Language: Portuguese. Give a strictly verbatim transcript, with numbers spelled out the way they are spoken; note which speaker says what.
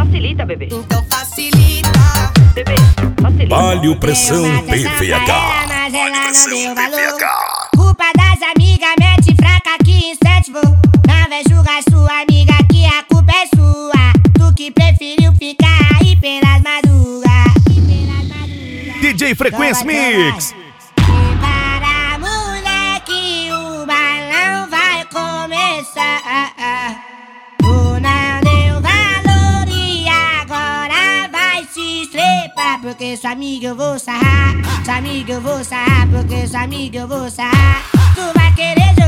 Speaker 1: facilita, bebê.
Speaker 2: Então facilita.
Speaker 1: Bebê, facilita.
Speaker 3: Palio Pressão P V H.
Speaker 2: Mas ela não deu valor.
Speaker 3: P V H.
Speaker 2: Culpa das amigas, mete fraca aqui em sétimo. Não vai julgar sua amiga que a culpa é sua. Tu que preferiu ficar aí pelas madrugas.
Speaker 4: D J Frequência Mix.
Speaker 2: Prepara, moleque, o balão vai começar. Tu não deu valor e agora vai se estrepar. Porque sua amiga eu vou sarrar, sua amiga eu vou sarrar. Porque sua amiga eu vou sarrar. Tu vai querer jogar.